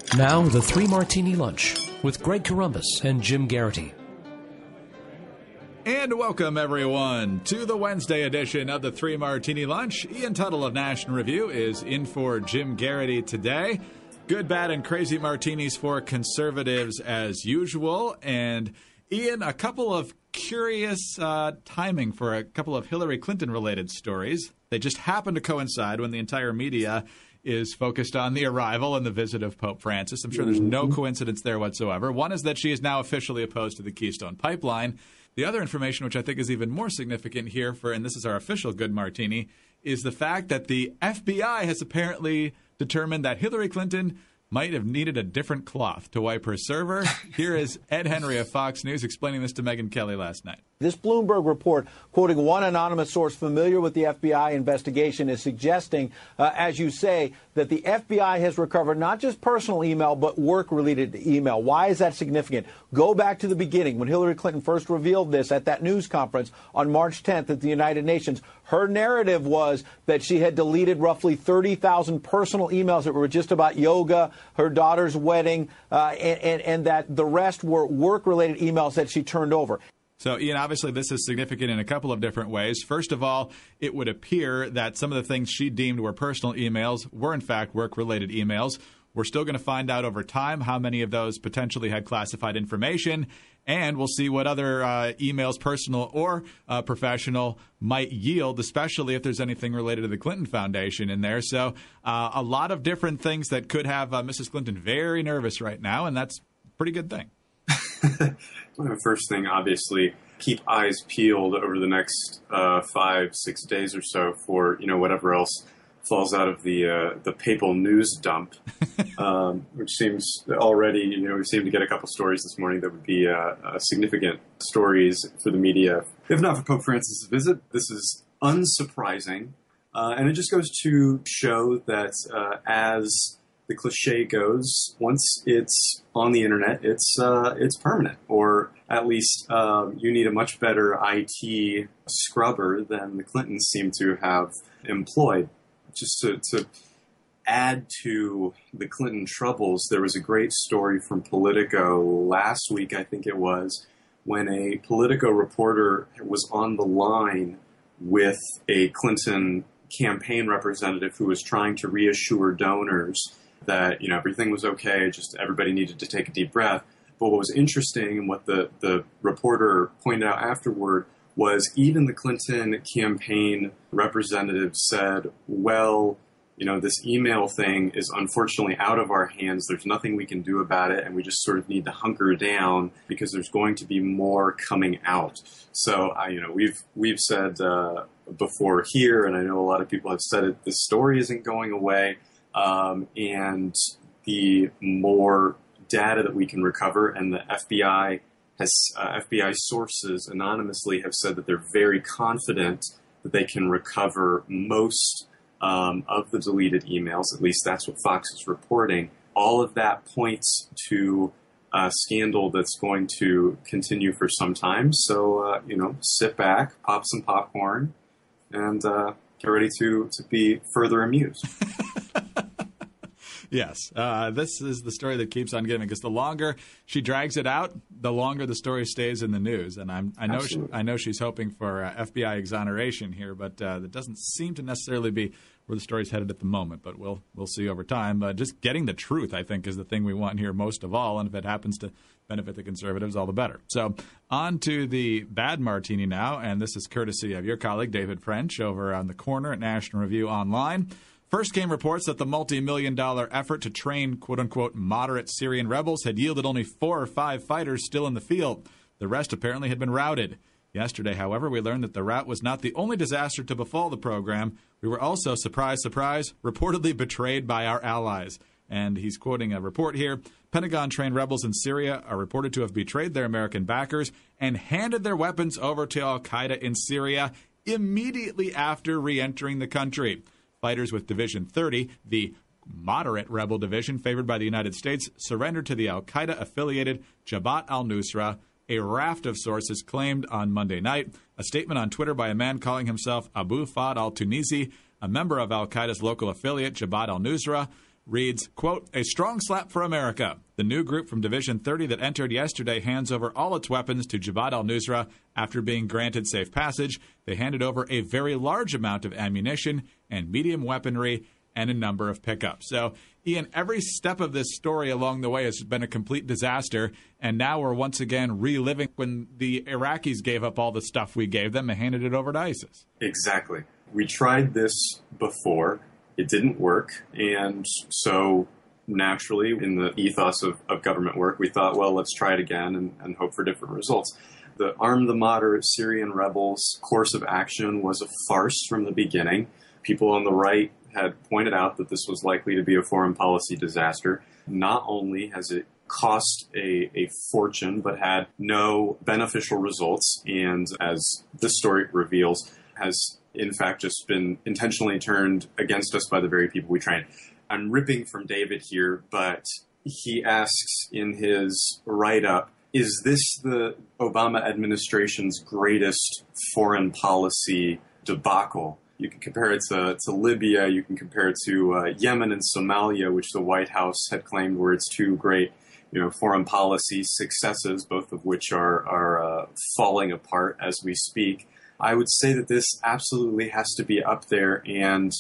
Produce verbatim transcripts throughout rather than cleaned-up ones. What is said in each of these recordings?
Now, the Three Martini Lunch with Greg Corombos and Jim Garrity. And welcome, everyone, to the Wednesday edition of the Three Martini Lunch. Ian Tuttle of National Review is in for Jim Garrity today. Good, bad, and crazy martinis for conservatives as usual. And, Ian, a couple of curious uh, timing for a couple of Hillary Clinton-related stories. They just happen to coincide when the entire media is focused on the arrival and the visit of Pope Francis. I'm sure there's no coincidence there whatsoever. One is that she is now officially opposed to the Keystone Pipeline. The other information, which I think is even more significant here, for, and this is our official good martini, is the fact that the F B I has apparently determined that Hillary Clinton might have needed a different cloth to wipe her server. Here is Ed Henry of Fox News explaining this to Megyn Kelly last night. This Bloomberg report, quoting one anonymous source familiar with the F B I investigation, is suggesting, uh, as you say, that the F B I has recovered not just personal email, but work-related email. Why is that significant? Go back to the beginning, when Hillary Clinton first revealed this at that news conference on March tenth at the United Nations. Her narrative was that she had deleted roughly thirty thousand personal emails that were just about yoga, her daughter's wedding, uh, and, and, and that the rest were work-related emails that she turned over. So, Ian, obviously this is significant in a couple of different ways. First of all, it would appear that some of the things she deemed were personal emails were, in fact, work-related emails. We're still going to find out over time how many of those potentially had classified information, and we'll see what other uh, emails, personal or uh, professional, might yield, especially if there's anything related to the Clinton Foundation in there. So uh, a lot of different things that could have uh, Missus Clinton very nervous right now, and that's a pretty good thing. Well, first thing, obviously, keep eyes peeled over the next uh, five, six days or so for, you know, whatever else falls out of the uh, the papal news dump, um, which seems already, you know, we seem to get a couple stories this morning that would be uh, uh, significant stories for the media. If not for Pope Francis' visit, this is unsurprising. Uh, and it just goes to show that uh, as the cliche goes, once it's on the internet, it's uh, it's permanent, or at least um, you need a much better I T scrubber than the Clintons seem to have employed. Just to, to add to the Clinton troubles, there was a great story from Politico last week, I think it was, when a Politico reporter was on the line with a Clinton campaign representative who was trying to reassure donors that, you know, everything was okay, just everybody needed to take a deep breath. But what was interesting and what the, the reporter pointed out afterward was even the Clinton campaign representative said, well, you know, this email thing is unfortunately out of our hands. There's nothing we can do about it, and we just sort of need to hunker down because there's going to be more coming out. So, I, you know, we've we've said uh, before here, and I know a lot of people have said it, this story isn't going away. Um, and the more data that we can recover, and the F B I has uh, F B I sources anonymously have said that they're very confident that they can recover most um, of the deleted emails. At least that's what Fox is reporting. All of that points to a scandal that's going to continue for some time. So, uh, you know, sit back, pop some popcorn, and uh, get ready to, to be further amused. Yes, uh, this is the story that keeps on giving, because the longer she drags it out, the longer the story stays in the news. And I'm, I know she, I know she's hoping for uh, F B I exoneration here, but uh, that doesn't seem to necessarily be where the story's headed at the moment. But we'll we'll see over time. Uh, just getting the truth, I think, is the thing we want here most of all. And if it happens to benefit the conservatives, all the better. So on to the bad martini now, and this is courtesy of your colleague David French over on the corner at National Review Online. First came reports that the multi-million dollar effort to train quote-unquote moderate Syrian rebels had yielded only four or five fighters still in the field. The rest apparently had been routed. Yesterday, however, we learned that the rout was not the only disaster to befall the program. We were also, surprise, surprise, reportedly betrayed by our allies. And he's quoting a report here. Pentagon-trained rebels in Syria are reported to have betrayed their American backers and handed their weapons over to al-Qaeda in Syria immediately after re-entering the country. Fighters with Division thirty, the moderate rebel division favored by the United States, surrendered to the al-Qaeda-affiliated Jabhat al-Nusra, a raft of sources claimed on Monday night. A statement on Twitter by a man calling himself Abu Fahd al-Tunisi, a member of al-Qaeda's local affiliate, Jabhat al-Nusra, reads, quote, "A strong slap for America. The new group from Division thirty that entered yesterday hands over all its weapons to Jabhat al-Nusra. After being granted safe passage, they handed over a very large amount of ammunition and medium weaponry and a number of pickups." So, Ian, every step of this story along the way has been a complete disaster, and now we're once again reliving when the Iraqis gave up all the stuff we gave them and handed it over to ISIS. Exactly. We tried this before. It didn't work, and so naturally, in the ethos of, of government work, we thought, well, let's try it again and, and hope for different results. The arm the moderate Syrian rebels course of action was a farce from the beginning. People on the right had pointed out that this was likely to be a foreign policy disaster. Not only has it cost a, a fortune, but had no beneficial results, and as this story reveals, has in fact just been intentionally turned against us by the very people we train. I'm ripping from David here, but he asks in his write-up, is this the Obama administration's greatest foreign policy debacle? You can compare it to, to Libya. You can compare it to uh, Yemen and Somalia, which the White House had claimed were its two great, you know, foreign policy successes, both of which are, are uh, falling apart as we speak. I would say that this absolutely has to be up there. And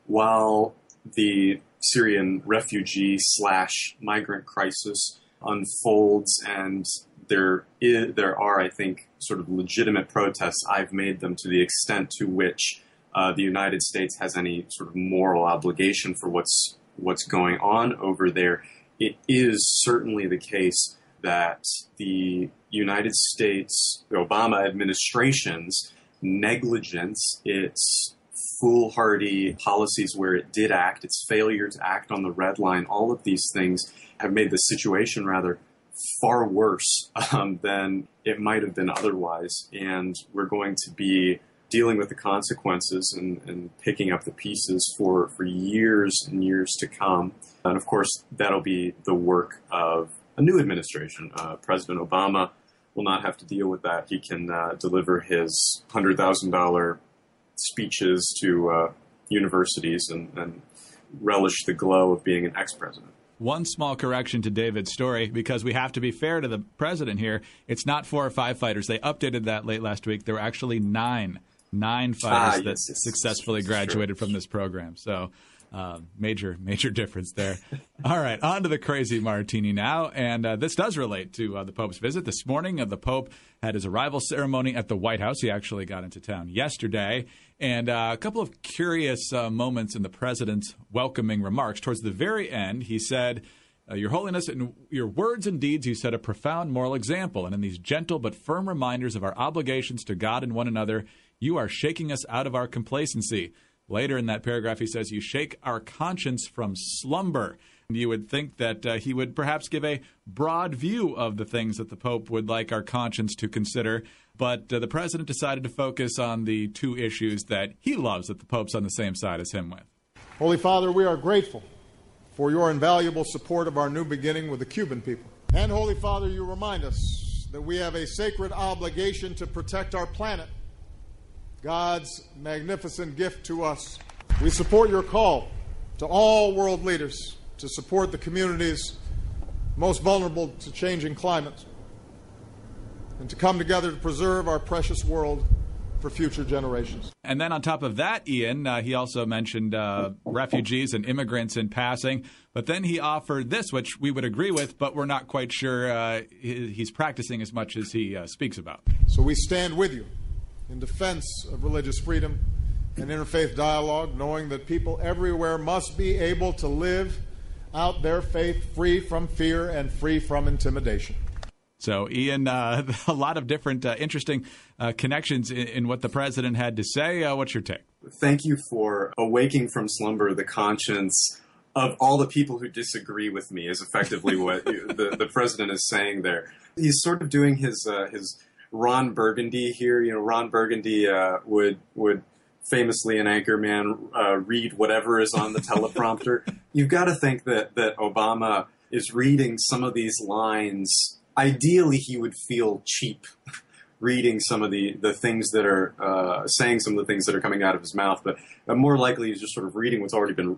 while the Syrian refugee slash migrant crisis unfolds and there is, there are, I think, sort of legitimate protests, I've made them to the extent to which uh, the United States has any sort of moral obligation for what's what's going on over there. It is certainly the case that the United States, the Obama administration's negligence, its foolhardy policies where it did act, its failure to act on the red line, all of these things have made the situation rather far worse um, than it might have been otherwise. And we're going to be dealing with the consequences and, and picking up the pieces for, for years and years to come. And of course, that'll be the work of a new administration. Uh, President Obama will not have to deal with that. He can uh, deliver his one hundred thousand dollars speeches to uh, universities and, and relish the glow of being an ex-president. One small correction to David's story, because we have to be fair to the president here. It's not four or five fighters. They updated that late last week. There were actually nine, nine fighters ah, that yes, yes, successfully yes, graduated sure. from this program. So uh, major, major difference there. All right, on to the crazy martini now. And uh, this does relate to uh, the Pope's visit. This morning, uh, the Pope had his arrival ceremony at the White House. He actually got into town yesterday. And uh, a couple of curious uh, moments in the president's welcoming remarks. Towards the very end, he said, uh, Your Holiness, in your words and deeds, you set a profound moral example. And in these gentle but firm reminders of our obligations to God and one another, you are shaking us out of our complacency. Later in that paragraph, he says, you shake our conscience from slumber. And you would think that uh, he would perhaps give a broad view of the things that the Pope would like our conscience to consider. But uh, the president decided to focus on the two issues that he loves that the Pope's on the same side as him with. Holy Father, we are grateful for your invaluable support of our new beginning with the Cuban people. And Holy Father, you remind us that we have a sacred obligation to protect our planet, God's magnificent gift to us. We support your call to all world leaders to support the communities most vulnerable to changing climates and to come together to preserve our precious world for future generations. And then on top of that, Ian, uh, he also mentioned uh, refugees and immigrants in passing. But then he offered this, which we would agree with, but we're not quite sure uh, he's practicing as much as he uh, speaks about. So we stand with you in defense of religious freedom and interfaith dialogue, knowing that people everywhere must be able to live out their faith free from fear and free from intimidation. So, Ian, uh, a lot of different uh, interesting uh, connections in, in what the president had to say. Uh, what's your take? Thank you for awaking from slumber the conscience of all the people who disagree with me, is effectively what you, the, the president is saying there. He's sort of doing his uh, his Ron Burgundy here. You know, Ron Burgundy uh, would would famously, an anchorman, uh, read whatever is on the teleprompter. You've got to think that that Obama is reading some of these lines. Ideally, he would feel cheap reading some of the, the things that are, uh, saying some of the things that are coming out of his mouth, but uh, more likely he's just sort of reading what's already been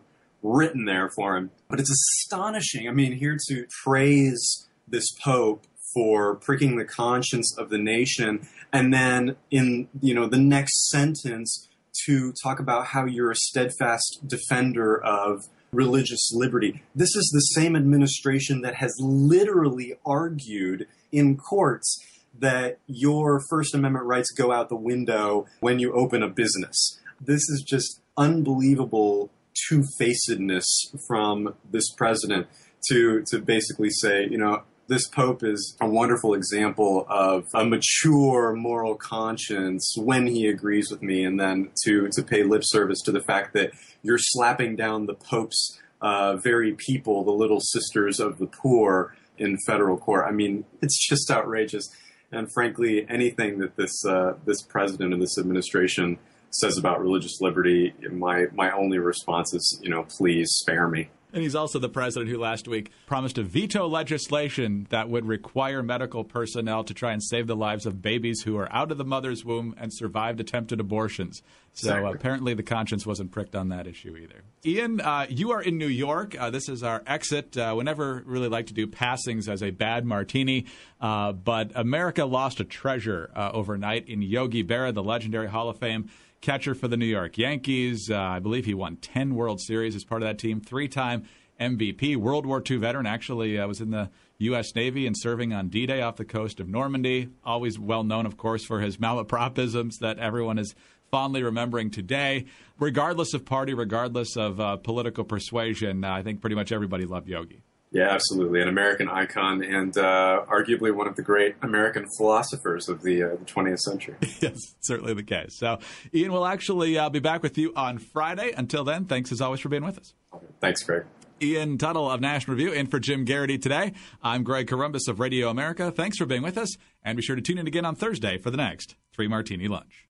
written there for him. But it's astonishing. I mean, here to praise this Pope for pricking the conscience of the nation, and then in, you know, the next sentence to talk about how you're a steadfast defender of religious liberty. This is the same administration that has literally argued in courts that your First Amendment rights go out the window when you open a business. This is just unbelievable two-facedness from this president to to basically say, you know, this Pope is a wonderful example of a mature moral conscience when he agrees with me, and then to, to pay lip service to the fact that you're slapping down the Pope's uh, very people, the little sisters of the poor, in federal court. I mean, it's just outrageous. And frankly, anything that this uh, this president and this administration says about religious liberty, my my only response is, you know, please spare me. And he's also the president who last week promised to veto legislation that would require medical personnel to try and save the lives of babies who are out of the mother's womb and survived attempted abortions. So exactly. uh, apparently the conscience wasn't pricked on that issue either. Ian, uh, you are in New York. Uh, this is our exit. Uh, we never really like to do passings as a bad martini, uh, but America lost a treasure uh, overnight in Yogi Berra, the legendary Hall of Fame catcher for the New York Yankees. Uh, I believe he won ten World Series as part of that team, three-time M V P, World War Two veteran, actually uh, was in the U S Navy and serving on D-Day off the coast of Normandy. Always well known, of course, for his malapropisms that everyone is fondly remembering today. Regardless of party, regardless of uh, political persuasion, uh, I think pretty much everybody loved Yogi. Yeah, absolutely. An American icon and uh, arguably one of the great American philosophers of the, uh, the twentieth century. Yes, certainly the case. So, Ian, we'll actually uh, be back with you on Friday. Until then, thanks as always for being with us. Thanks, Greg. Ian Tuttle of National Review in for Jim Garrity today. I'm Greg Corombos of Radio America. Thanks for being with us, and be sure to tune in again on Thursday for the next Three Martini Lunch.